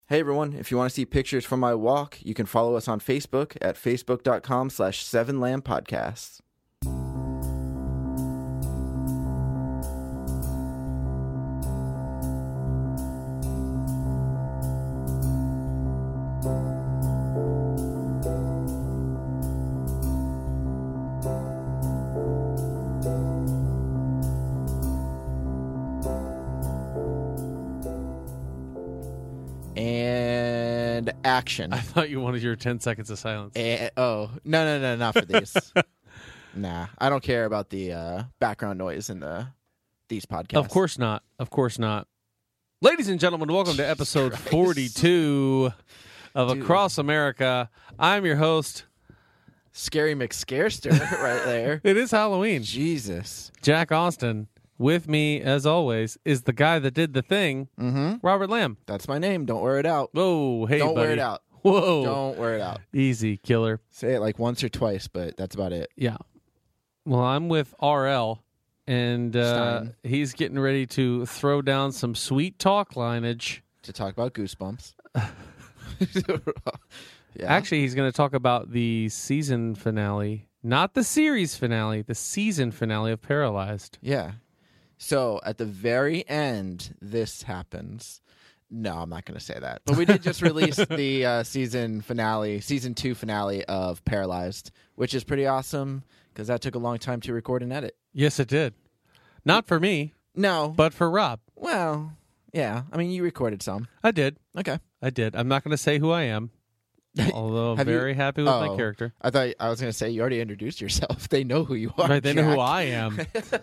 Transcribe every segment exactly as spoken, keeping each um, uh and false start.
Hey everyone, if you want to see pictures from my walk, you can follow us on Facebook at facebook.com slash seven lamb podcasts. And action. I thought you wanted your ten seconds of silence. And, oh, no, no, no, not for these. Nah, I don't care about the uh, background noise in the these podcasts. Of course not. Of course not. Ladies and gentlemen, welcome to episode Christ. forty-two of Dude. Across America. I'm your host. Scary McScarester right there. It is Halloween. Jesus. Jack Austin. With me, as always, is the guy that did the thing, Mm-hmm. Robert Lamb. That's my name. Don't wear it out. Whoa, hey, Don't buddy. wear it out. Whoa. Don't wear it out. Easy, killer. Say it like once or twice, but that's about it. Yeah. Well, I'm with R L, and uh, Stein. he's getting ready to throw down some sweet talk lineage. To talk about Goosebumps. Yeah. Actually, he's going to talk about the season finale, not the series finale, the season finale of Paralyzed. Yeah. So at the very end, this happens. No, I'm not going to say that. But we did just release the uh, season finale, season two finale of Paralyzed, which is pretty awesome because that took a long time to record and edit. Yes, it did. Not for me, No. but for Rob. Well, yeah. I mean, you recorded some. I did. Okay. I did. I'm not going to say who I am, although I'm Have you- very happy with my Oh. character. I thought I was going to say you already introduced yourself. They know who you are. Right, they know who Jack. I am.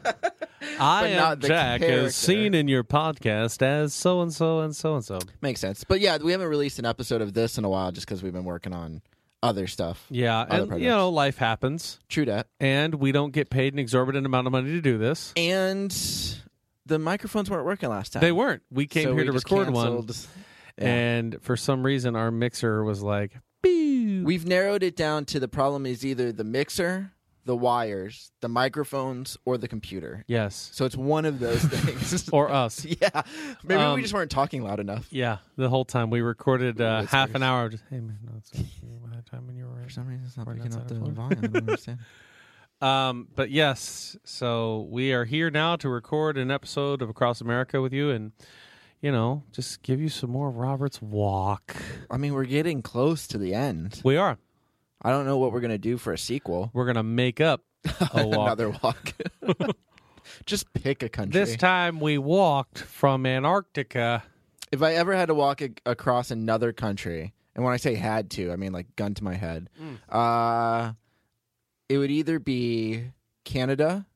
I But am not the Jack, character. as seen in your podcast as so-and-so and so-and-so. Makes sense. But yeah, we haven't released an episode of this in a while just because we've been working on other stuff. Yeah, Other and, you projects. know, life happens, True that. and we don't get paid an exorbitant amount of money to do this. And the microphones weren't working last time. They weren't. We came So here we to just record one, canceled. Yeah. and for some reason, our mixer was like, "Boo." We've narrowed it down to the problem is either the mixer, the wires, the microphones, or the computer. Yes. So it's one of those things. Or us. Yeah. Maybe Um, we just weren't talking loud enough. Yeah, the whole time. We recorded uh, Whispers. half an hour of just, hey, man, no, it's that time when you were For some reason, it's not We're picking not up the sounding volume. I don't understand. Um, but yes, so we are here now to record an episode of Across America with you and, you know, just give you some more Robert's walk. I mean, we're getting close to the end. We are. I don't know what we're going to do for a sequel. We're going to make up a walk. Another walk. Just pick a country. This time we walked from Antarctica. If I ever had to walk a- across another country, and when I say had to, I mean like gun to my head, Mm. uh, it would either be Canada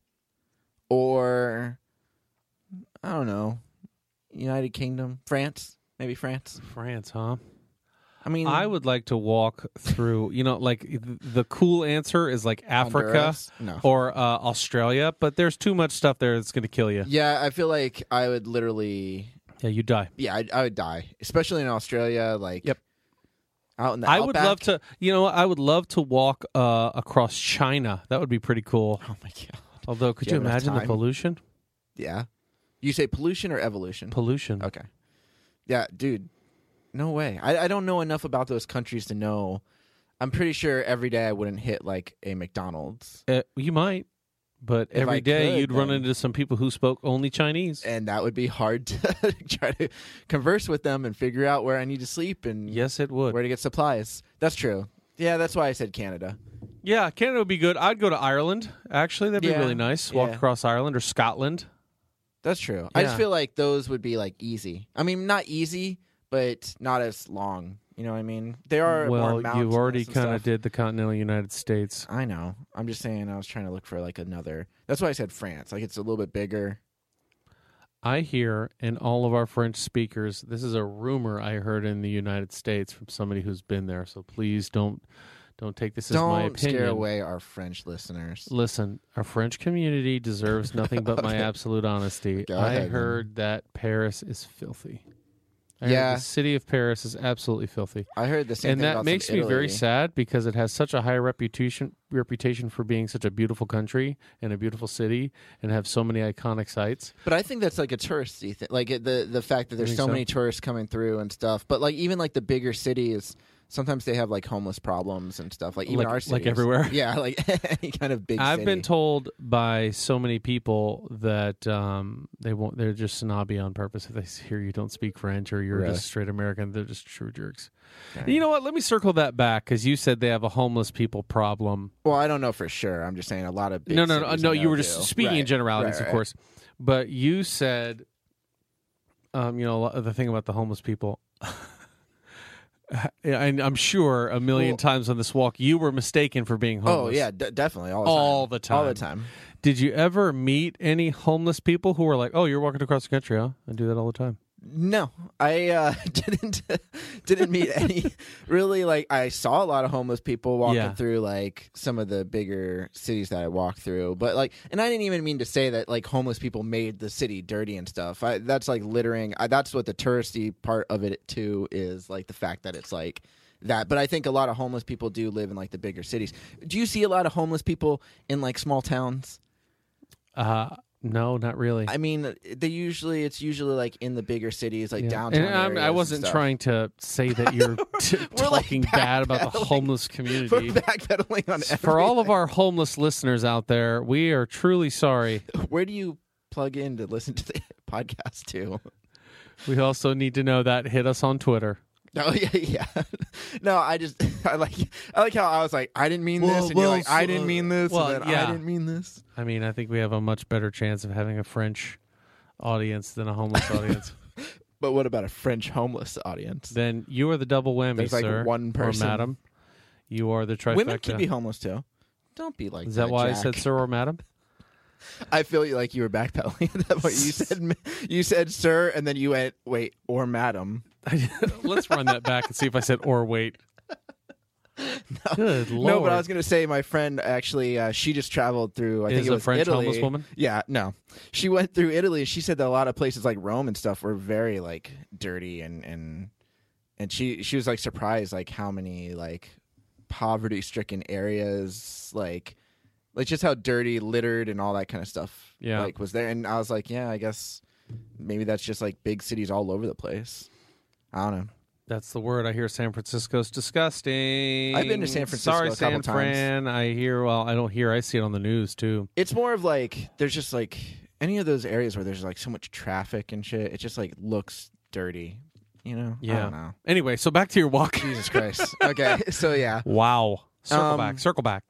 or, I don't know, United Kingdom, France, maybe France. France, huh? I mean, I would like to walk through, you know, like th- the cool answer is like Africa Honduras? No. or uh, Australia, but there's too much stuff there that's going to kill you. Yeah, I feel like I would literally, Yeah, you die. yeah, I, I would die, especially in Australia. Like, Yep. out in the I would outback. love to, you know, I would love to walk uh, across China. That would be pretty cool. Oh my god. Although, could Do you you have enough imagine the time? pollution? Yeah. You say pollution or evolution? Pollution. Okay. Yeah, dude. No way. I, I don't know enough about those countries to know. I'm pretty sure every day I wouldn't hit like a McDonald's. Uh, you might, but If every I day could, you'd run then- into some people who spoke only Chinese. And that would be hard to try to converse with them and figure out where I need to sleep and Yes, it would. where to get supplies. That's true. Yeah, that's why I said Canada. Yeah, Canada would be good. I'd go to Ireland, actually. That'd be Yeah, really nice. Walk yeah. across Ireland or Scotland. That's true. I just Yeah. feel like those would be like easy. I mean, not easy, but not as long. You know what I mean? There are more Well, you mountainous already and kind of stuff. did the continental United States. I know. I'm just saying I was trying to look for like another. That's why I said France. Like it's a little bit bigger. I hear in all of our French speakers, this is a rumor I heard in the United States from somebody who's been there, so please don't don't take this as my Don't opinion. scare away our French listeners. Listen, our French community deserves nothing but my Okay. absolute honesty. Go I ahead, then. heard that Paris is filthy. I heard Yeah. the city of Paris is absolutely filthy. I heard the same And thing that about makes some me very Italy. sad because it has such a high reputation reputation for being such a beautiful country and a beautiful city and have so many iconic sites. But I think that's like a touristy thing, like it- the the fact that there's think so, so? many tourists coming through and stuff. But like even like the bigger cities, sometimes they have like homeless problems and stuff. Like even Like- our like cities. everywhere? Yeah, like any kind of big. I've city. been told by so many people that um, they won't. They're just snobby on purpose. If they hear you don't speak French or you're Really? just straight American, they're just true jerks. Dang. You know what? Let me circle that back because you said they have a homeless people problem. Well, I don't know for sure. I'm just saying a lot of big no, no, no, cities no. I You know were just do. speaking in Right, generalities, right, of right. course. But you said, um, you know, the thing about the homeless people. And I'm sure a million Well- times on this walk, you were mistaken for being Oh homeless. yeah, d- definitely all the time. All the time. All the time. Did you ever meet any homeless people who were like, "Oh, you're walking across the country, huh?" I do that all the time. No, I uh, didn't didn't meet any. Really, like I saw a lot of homeless people walking Yeah. through like some of the bigger cities that I walked through. But like, and I didn't even mean to say that like homeless people made the city dirty and stuff. I, that's like littering. I, that's what the touristy part of it too is, like the fact that it's like that. But I think a lot of homeless people do live in like the bigger cities. Do you see a lot of homeless people in like small towns? Uh, no, not really. I mean, they usually it's usually like in the bigger cities, like Yeah. downtown. And I'm, areas I and wasn't stuff. trying to say that you're t- We're, like, talking bad about the backpedaling. homeless We're community. backpedaling on For all of everything. our homeless listeners out there, we are truly sorry. Where do you plug in to listen to the podcast to? We also need to know that. Hit us on Twitter. Oh yeah, yeah. No, I just I like I like how I was like I didn't mean Well, this, and well, you're like I so- didn't mean this, well, and then yeah. I didn't mean this. I mean, I think we have a much better chance of having a French audience than a homeless audience. But what about a French homeless audience? Then you are the double whammy, There's like sir, one person. or madam. You are the trifecta. Women can be homeless too. Don't be like Is that why I said Jack. sir or madam? I feel like you were backpedaling at that point. You said you said sir, and then you went wait or madam. Let's run that back and see if I said or wait. Good lord. No, but I was gonna say my friend actually uh, she just traveled through. I Is think it a was French Italy. homeless woman? Yeah, no, she went through Italy. She said that a lot of places like Rome and stuff were very like dirty and and and she she was like surprised like how many like poverty stricken areas like like just how dirty, littered, and all that kind of stuff. Yeah. like was there. And I was like, yeah, I guess maybe that's just like big cities all over the place. I don't know. That's the word. I hear San Francisco's disgusting. I've been to San Francisco Sorry, a couple San times. Fran. I hear, well, I don't hear. I see it on the news, too. It's more of like there's just like any of those areas where there's like so much traffic and shit. It just like looks dirty, you know? I Yeah. don't know. Anyway, so back to your walk. Jesus Christ. Okay, so yeah. Wow. Circle Um, back. Circle back.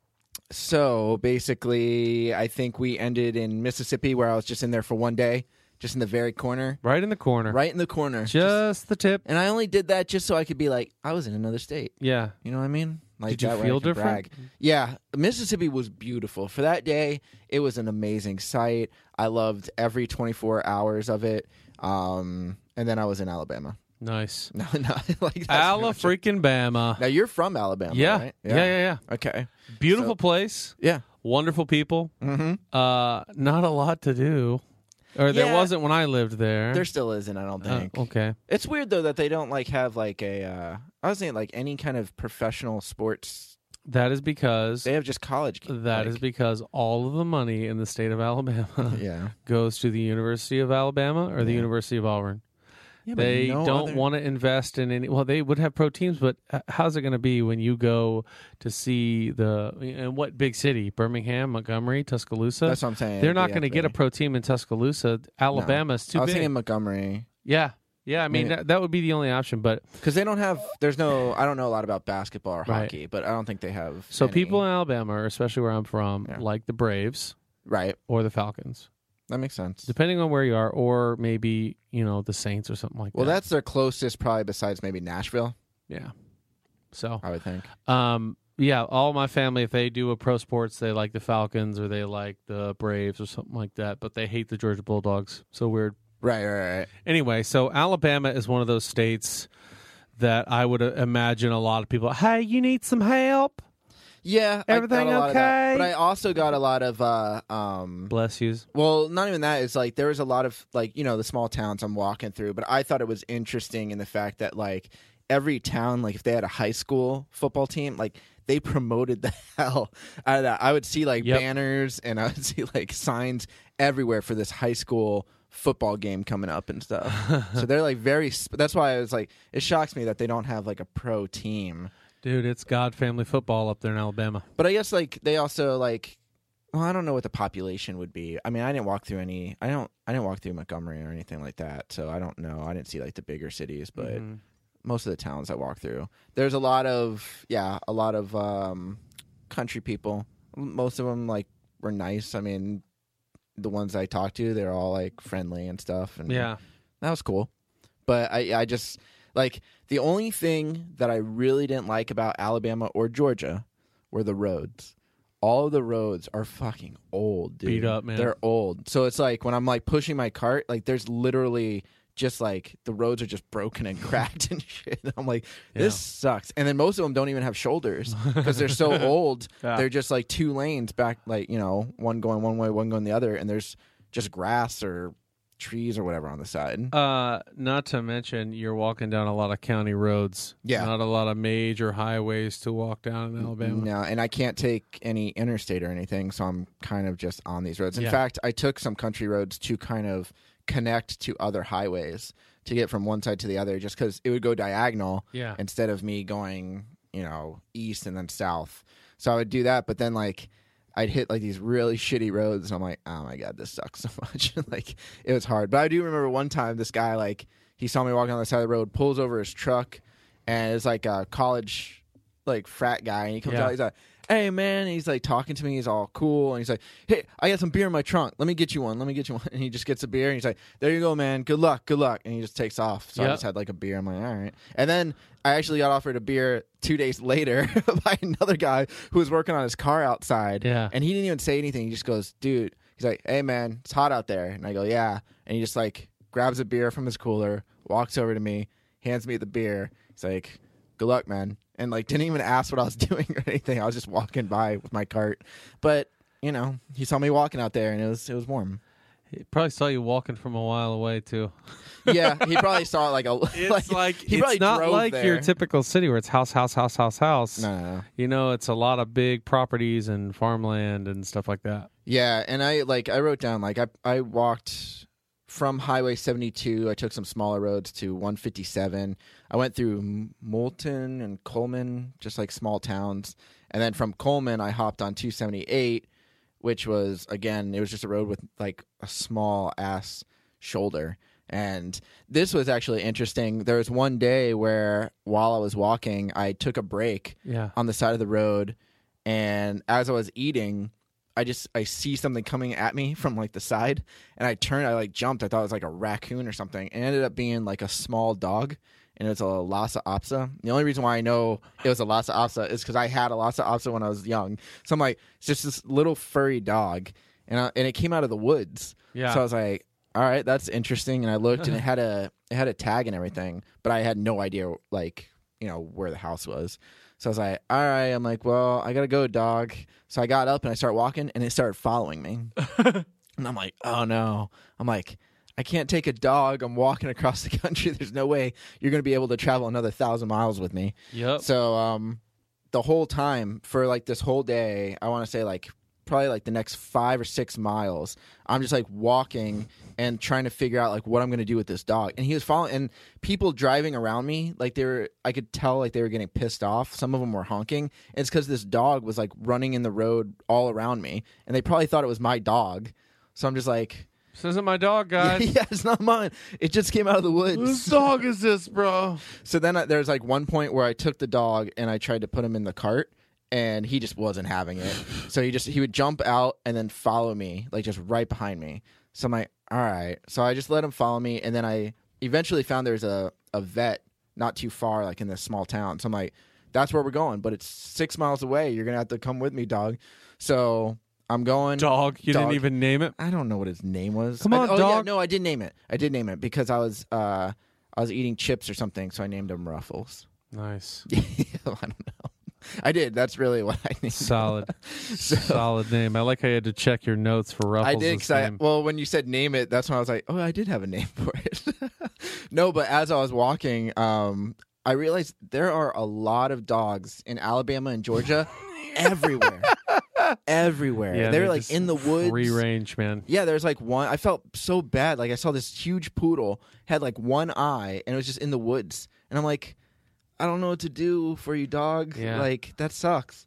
So basically, I think we ended in Mississippi, where I was just in there for one day, just in the very corner, Right in the corner. right in the corner. Just the tip. and I only did that just so I could be like, I was in another state. Yeah. You know what I mean? Like Did you that way I feel can different? brag. Yeah, Mississippi was beautiful for that day. It was an amazing sight. I loved every twenty-four hours of it. Um, and then I was in Alabama. Nice. No, no, like that's Ala pretty much it. freaking Bama. Now you're from Alabama, Yeah. right? yeah. Yeah, yeah, Okay. Beautiful So- place. Yeah. Wonderful people. Mm-hmm. Uh, not a lot to do. Or there Yeah. wasn't when I lived there. There still isn't, I don't Uh, think. okay. It's weird though that they don't like have like a. Uh, I was thinking like any kind of professional sports. That is because They have just college. that is like, because all of the money in the state of Alabama yeah. goes to the University of Alabama or the Yeah. University of Auburn. Yeah, but They no don't other- want to invest in any. Well, they would have pro teams, but h- how's it going to be when you go to see the in what big city? Birmingham, Montgomery, Tuscaloosa. That's what I'm saying. They're not They going to have get a pro team in Tuscaloosa. Alabama's too I was big. thinking Montgomery yeah, yeah. I mean, Maybe- that, that would be the only option. But because they don't have. There's no. I don't know a lot about basketball or Right. hockey, but I don't think they have. so any. people in Alabama, or especially where I'm from, Yeah. like the Braves right? or the Falcons, That makes sense. depending on where you are, or maybe you know the Saints or something like Well, that. that's their closest, probably besides maybe Nashville. yeah. So I would think. Um, yeah, all my family, if they do a pro sports, they like the Falcons or they like the Braves or something like that, but they hate the Georgia Bulldogs. So weird. Right, right, right. Anyway, so Alabama is one of those states that I would uh, imagine a lot of people, hey, you need some help? Yeah, Everything I got a lot okay? of that. But I also got a lot of uh um Bless yous. well, not even that. It's like there was a lot of like, you know, the small towns I'm walking through, but I thought it was interesting in the fact that like every town, like if they had a high school football team, like they promoted the hell out of that. I would see like Yep. banners and I would see like signs everywhere for this high school football game coming up and stuff. So they're like very sp- that's why I was like, it shocks me that they don't have like a pro team. Dude, it's God family football up there in Alabama. But I guess like they also like, well, I don't know what the population would be. I mean, I didn't walk through any. I don't. I didn't walk through Montgomery or anything like that, so I don't know. I didn't see like the bigger cities, but Mhm. most of the towns I walked through, there's a lot of yeah, a lot of um, country people. Most of them like were nice. I mean, the ones I talked to, they're all like friendly and stuff, and Yeah. that was cool. But I, I just like the only thing that I really didn't like about Alabama or Georgia were the roads. All of the roads are fucking old, dude. Beat up, man. They're old. So it's like when I'm like pushing my cart, like there's literally just like the roads are just broken and cracked and shit. And I'm like, this Yeah. sucks. And then most of them don't even have shoulders because they're so old. Yeah. They're just like two lanes back, like, you know, one going one way, one going the other. And there's just grass or trees or whatever on the side. Uh, not to mention, you're walking down a lot of county roads. Yeah. Not a lot of major highways to walk down in Alabama. No, and I can't take any interstate or anything, so I'm kind of just on these roads. In Yeah. fact, I took some country roads to kind of connect to other highways to get from one side to the other, just because it would go diagonal Yeah. instead of me going, you know, east and then south. So I would do that, but then like I'd hit like these really shitty roads, and I'm like, oh my god, this sucks so much. Like it was hard. But I do remember one time this guy, like, he saw me walking on the side of the road, pulls over his truck, and it's like a college like frat guy, and he comes Yeah. out, he's like, hey man, and he's like talking to me, he's all cool, and he's like, hey, I got some beer in my trunk, let me get you one, let me get you one. And he just gets a beer, and he's like, there you go, man, good luck, good luck. And he just takes off. So Yep. I just had like a beer. I'm like, all right. And then I actually got offered a beer two days later by another guy who was working on his car outside. Yeah. And he didn't even say anything. He just goes, dude, he's like, hey man, it's hot out there. And I go, yeah. And he just like grabs a beer from his cooler, walks over to me, hands me the beer. He's like, good luck, man. And like didn't even ask what I was doing or anything. I was just walking by with my cart. But, you know, he saw me walking out there and it was it was warm. He probably saw you walking from a while away, too. Yeah, he probably saw it like a It's like, he probably it's not drove like there. your typical city where it's house, house, house, house, house. No, no, no. You know, it's a lot of big properties and farmland and stuff like that. Yeah, and I like I wrote down like I I walked from Highway seventy-two. I took some smaller roads to one fifty-seven. I went through Moulton and Coleman, just like small towns, and then from Coleman I hopped on two seventy-eight, which was again it was just a road with like a small ass shoulder. And this was actually interesting. There was one day where while I was walking, I took a break Yeah. on the side of the road, and as I was eating, I just I see something coming at me from like the side, and I turned, I like jumped. I thought it was like a raccoon or something, and it ended up being like a small dog, and it was a Lhasa Apso. The only reason why I know it was a Lhasa Apso is because I had a Lhasa Apso when I was young. So I'm like, it's just this little furry dog, and I, and it came out of the woods. Yeah. So I was like, all right, that's interesting. And I looked, and it had a it had a tag and everything, but I had no idea like you know where the house was. So I was like, all right. I'm like, well, I gotta go, dog. So I got up and I started walking, and it started following me. And I'm like, oh no. I'm like, I can't take a dog. I'm walking across the country. There's no way you're gonna be able to travel another thousand miles with me. Yep. So um, the whole time for like this whole day, I want to say like probably like the next five or six miles, I'm just like walking and trying to figure out like what I'm going to do with this dog. And he was following, and people driving around me, like they were, I could tell like they were getting pissed off. Some of them were honking. And it's because this dog was like running in the road all around me, and they probably thought it was my dog. So I'm just like, This isn't my dog, yeah, guys. yeah, it's not mine. It just came out of the woods. Whose dog is this, bro? So then I, there's like one point where I took the dog and I tried to put him in the cart, and he just wasn't having it. So he just he would jump out and then follow me, like just right behind me. So I'm like, all right. So I just let him follow me, and then I eventually found there's a, a vet not too far, like in this small town. So I'm like, that's where we're going, but it's six miles away. You're gonna have to come with me, dog. So I'm going. Dog. You Dog. didn't even name it? I don't know what his name was. Come on, I, oh, dog. Yeah, no, I did name it. I did name it because I was uh I was eating chips or something, so I named him Ruffles. Nice. I don't know. I did. That's really what I named. Solid, So- solid name. I like how you had to check your notes for Ruffles. I did because I well, when you said name it, that's when I was like, oh, I did have a name for it. No, but as I was walking, um, I realized there are a lot of dogs in Alabama and Georgia, everywhere, everywhere. Yeah, they're they're like just in the woods. free range, man. Yeah, there's like one. I felt so bad. Like I saw this huge poodle had like one eye, and it was just in the woods, and I'm like, I don't know what to do for you, dog. Yeah. Like that sucks.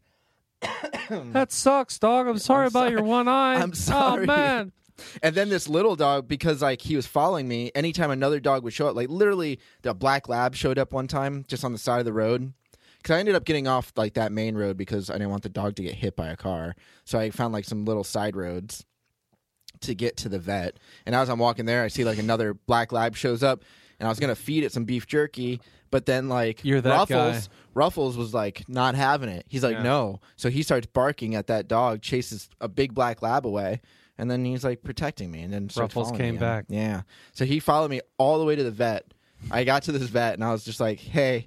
That sucks, dog. I'm sorry I'm about sorry. your one eye. I'm sorry. Oh man. And then this little dog, because like he was following me, anytime another dog would show up, like literally the black lab showed up one time just on the side of the road. Because I ended up getting off like that main road because I didn't want the dog to get hit by a car. So I found like some little side roads to get to the vet. And as I'm walking there, I see like another black lab shows up, and I was gonna feed it some beef jerky, but then like You're that Ruffles, guy. Ruffles was like not having it. He's like, Yeah. no. So he starts barking at that dog, chases a big black lab away. And then he's like protecting me, and then starts Ruffles following came me. back. Yeah, so he followed me all the way to the vet. I got to this vet, and I was just like, "Hey,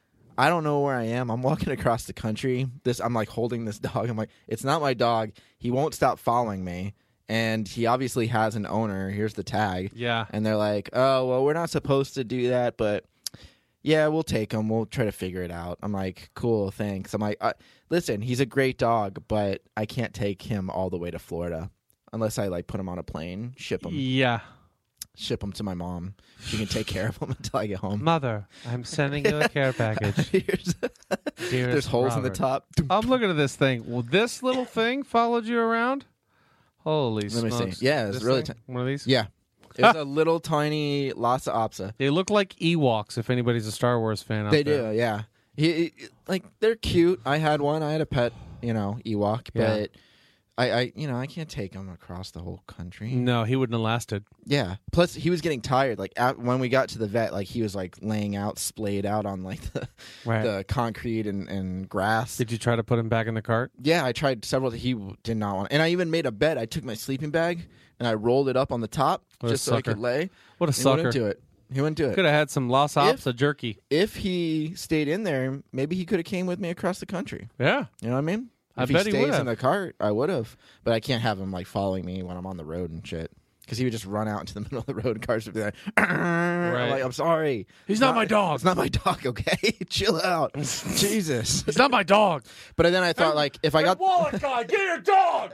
I don't know where I am. I'm walking across the country. This, I'm like holding this dog. I'm like, it's not my dog. He won't stop following me, and he obviously has an owner. Here's the tag. Yeah. And they're like, oh well, we're not supposed to do that, but yeah, we'll take him. We'll try to figure it out. I'm like, cool, thanks. I'm like, uh, listen, he's a great dog, but I can't take him all the way to Florida. Unless I like put him on a plane, ship him, Yeah. ship him to my mom. She can take care of him until I get home. Mother, I'm sending you a care package. Here's- Dearest There's holes in the Robert. top. I'm looking at this thing. Well, this little thing followed you around? Holy Let me see. smokes. Yeah, it's This really thing? ti- One of these? Yeah, it was a little tiny Lhasa Apso. They look like Ewoks if anybody's a Star Wars fan out They there. do, yeah. He, he- like they're cute. I had one. I had a pet, you know, Ewok, Yeah. but I, I, you know, I can't take him across the whole country. No, he wouldn't have lasted. Yeah. Plus, he was getting tired. Like at, when we got to the vet, like he was like laying out, splayed out on like the, Right. the concrete and, and grass. Did you try to put him back in the cart? Yeah, I tried several. He w- did not want, and I even made a bed. I took my sleeping bag and I rolled it up on the top What a just so I sucker. could lay. What a He sucker. wouldn't do it. He wouldn't do it. Could have had some Los Ops of jerky. If he stayed in there, maybe he could have came with me across the country. Yeah. You know what I mean? I if bet he he stays would've. in the cart, I would have. But I can't have him like following me when I'm on the road and shit. Because he would just run out into the middle of the road and cars would be like, I'm like, I'm sorry. He's not my dog. It's not my dog, okay? Chill out. Jesus. It's not my dog. But then I thought, like, if I got. wallet guy, get your dog.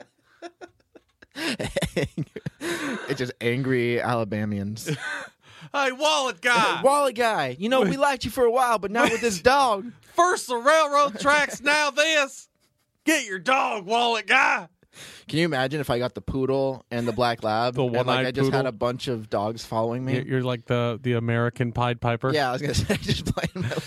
It's just angry Alabamians. Hey, wallet guy. Wallet guy, you know, we liked you for a while, but not with this dog. First the railroad tracks, now this. Get your dog, wallet guy. Can you imagine if I got the poodle and the black lab, The and like one-eyed I just had poodle? a bunch of dogs following me? You're you're like the, the American Pied Piper. Yeah, I was gonna say just playing my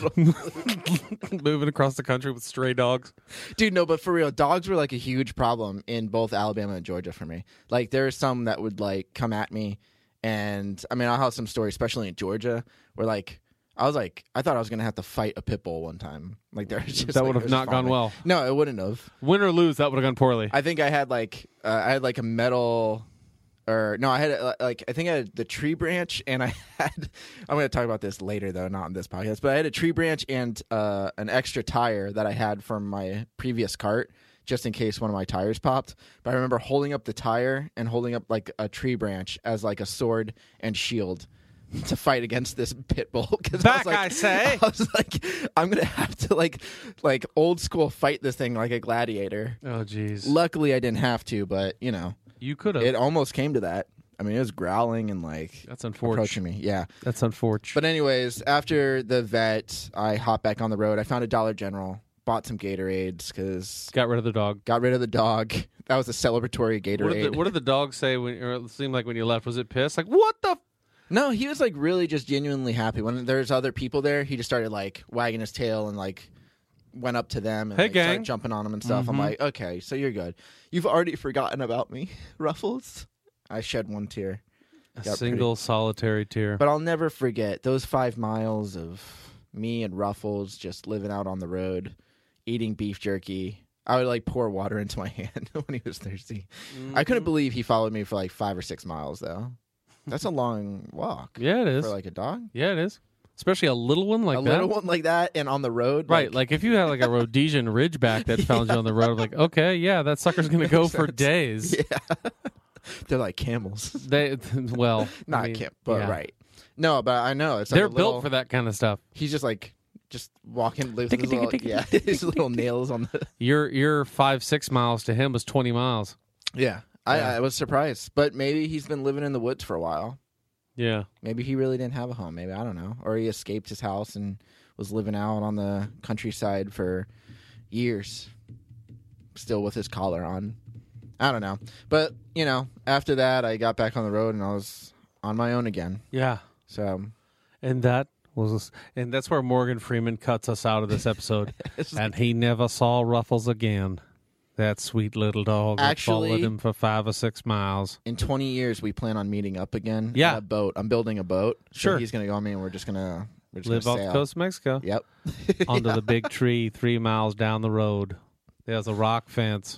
little Moving across the country with stray dogs. dude. No, but for real, dogs were like a huge problem in both Alabama and Georgia for me. Like there are some that would like come at me, and I mean I'll have some stories, especially in Georgia, where like I was like I thought I was gonna have to fight a pit bull one time. Like there was just That like, would it have was not gone following me. well. No, it wouldn't have. Win or lose, that would have gone poorly. I think I had like uh, I had like a metal, or no, I had uh, like I think I had the tree branch, and I had. I'm going to talk about this later though, not on this podcast. But I had a tree branch and uh, an extra tire that I had from my previous cart, just in case one of my tires popped. But I remember holding up the tire and holding up like a tree branch as like a sword and shield to fight against this pit bull. Cause Back, I, was like, I say. I was like, I'm gonna have to like, like old school fight this thing like a gladiator. Oh, jeez. Luckily, I didn't have to, but you know, You could have. it almost came to that. I mean, it was growling and like That's unfortunate. approaching me. Yeah. That's unfortunate. But anyways, after the vet, I hopped back on the road. I found a Dollar General, bought some Gatorades because Got rid of the dog. got rid of the dog. That was a celebratory Gatorade. What did, the, what did the dog say when, or it seemed like when you left? Was it pissed? Like, what the? F-? No, he was like really just genuinely happy. When there's other people there, he just started like wagging his tail and like went up to them and Hey, like, started gang. jumping on them and stuff. I'm Mhm. like, okay, so you're good. You've already forgotten about me, Ruffles. I shed one tear. A Got single solitary tear. But I'll never forget those five miles of me and Ruffles just living out on the road, eating beef jerky. I would like pour water into my hand when he was thirsty. I couldn't believe he followed me for like five or six miles though. That's a long walk Yeah, it is. for like a dog. Yeah, it is. especially a little one like a that. little one like that, and on the road, Right, like, like if you had like a Rhodesian Ridgeback that found you on the road, I'm like, okay, yeah, that sucker's gonna go for days. Yeah, they're like camels. They, well, Not I mean, camp, but yeah. right. No, but I know it's like They're a little, built for that kind of stuff. He's just like just walking with Tick, his tick, little, tick, yeah, tick, his little nails on the. Your your five six miles to him was twenty miles. Yeah, I, Yeah. I was surprised, but maybe he's been living in the woods for a while. Yeah, Maybe he really didn't have a home. Maybe I don't know, or he escaped his house and was living out on the countryside for years, still with his collar on. I don't know, but you know, after that, I got back on the road and I was on my own again. yeah, So and that was, and that's where Morgan Freeman cuts us out of this episode. it's And he never saw Ruffles again. That sweet little dog that Actually- followed him for five or six miles. in twenty years, we plan on meeting up again. Yeah. on a boat. I'm building a boat. So Sure. he's gonna go on me, and we're just gonna we're just Live gonna off sail. the coast of Mexico. Yep. Onto Yeah. the big tree three miles down the road. There's a rock fence.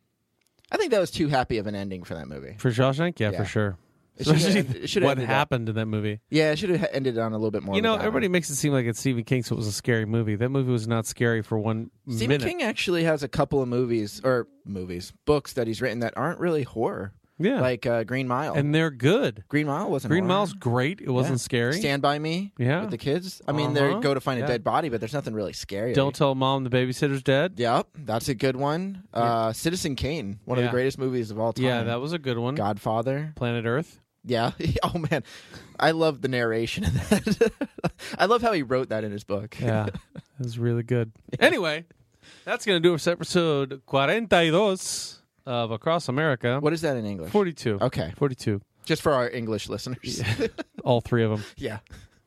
I think that was too happy of an ending for that movie. For Shawshank? Yeah, Yeah. for sure. It should've- Especially it should've what ended up- happened in that movie. Yeah, it should have ended on a little bit more. You of know, a downer. everybody makes it seem like it's Stephen King, so it was a scary movie. That movie was not scary for one Stephen minute. King actually has a couple of movies or movies, books that he's written that aren't really horror, Yeah. like uh, Green Mile. and they're good. Green Mile wasn't Green horror. Mile's great. It wasn't Yeah. scary. Stand by Me. Yeah. with the kids. I mean, Uh-huh. they go to find Yeah. a dead body, but there's nothing really scary. Don't tell mom the babysitter's dead. Yep, that's a good one. Uh, Citizen Kane, one of Yeah. the greatest movies of all time. Yeah, that was a good one. Godfather. Planet Earth. Yeah. Oh man, I love the narration of that. I love how he wrote that in his book. Yeah, it was really good. Anyway, that's going to do it for episode forty-two of Across America. What is that in English? forty-two. Okay, forty-two. just for our English listeners. All three of them. Yeah.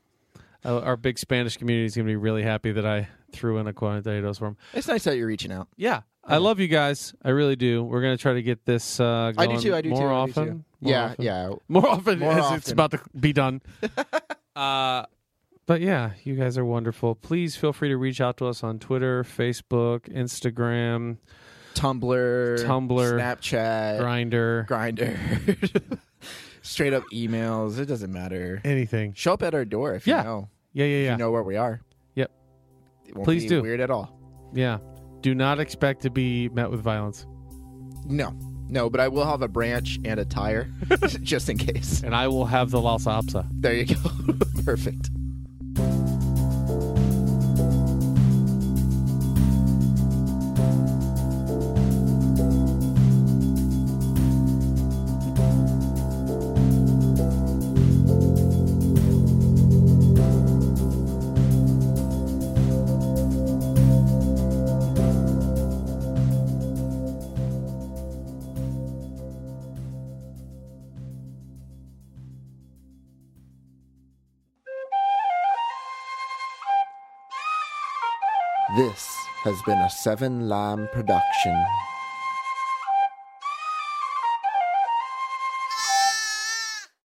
Uh, our big Spanish community is going to be really happy that I threw in a forty-two for them. It's nice that you're reaching out. Yeah. I love you guys. I really do. We're going to try to get this uh, I going do too. I do more too. I do often. too. More Yeah, often. yeah. More often More as often. it's about to be done. uh, but yeah, you guys are wonderful. Please feel free to reach out to us on Twitter, Facebook, Instagram, Tumblr, Tumblr, Snapchat, Grindr, Grinder, straight up emails. It doesn't matter. anything. Show up at our door if Yeah. you know. Yeah, yeah, If yeah. you know where we are. Yep. It won't Please be do. weird at all. Yeah. Do not expect to be met with violence. No, no, but I will have a branch and a tire just in case. And I will have the Lhasa Apso. There you go. Perfect. This has been a Seven Lamb production.